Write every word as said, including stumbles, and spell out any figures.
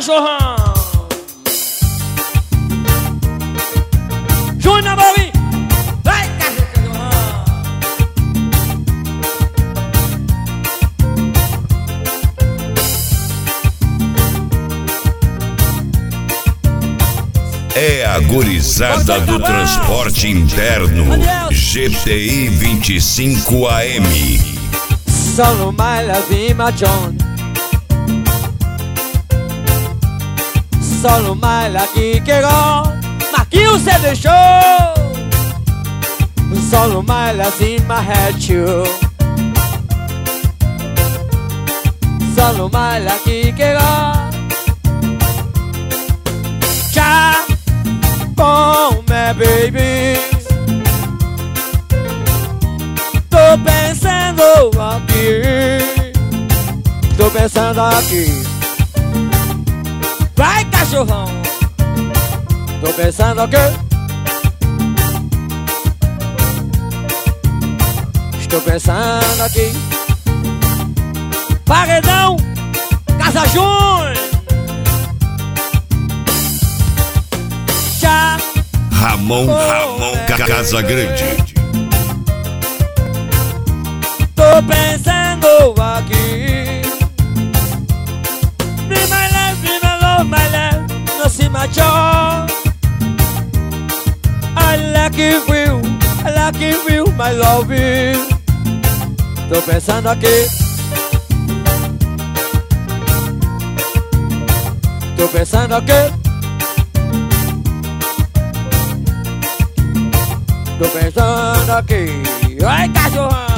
cachorrão! Júnior Bolinho! Vai, cachorrão! É a gurizada do transporte interno G T I vinte e cinco A M. Solo my love my John. Solo my lucky que go. Marquinhos você deixou. Solo my love in my head too. Solo my lucky que go. Já com me baby. Tô pensando aqui. Tô pensando aqui. Vai, cachorrão. Tô pensando aqui. Estou pensando aqui. Paredão Casa Júnior. Já Ramon, Ramon Casa Grande. tô pensando aqui. Be my life, be my love, my life. No see my joy. I like it you, I like it you, my love. Tô pensando aqui. Tô pensando aqui. Tô pensando aqui. Ai, cachorrão.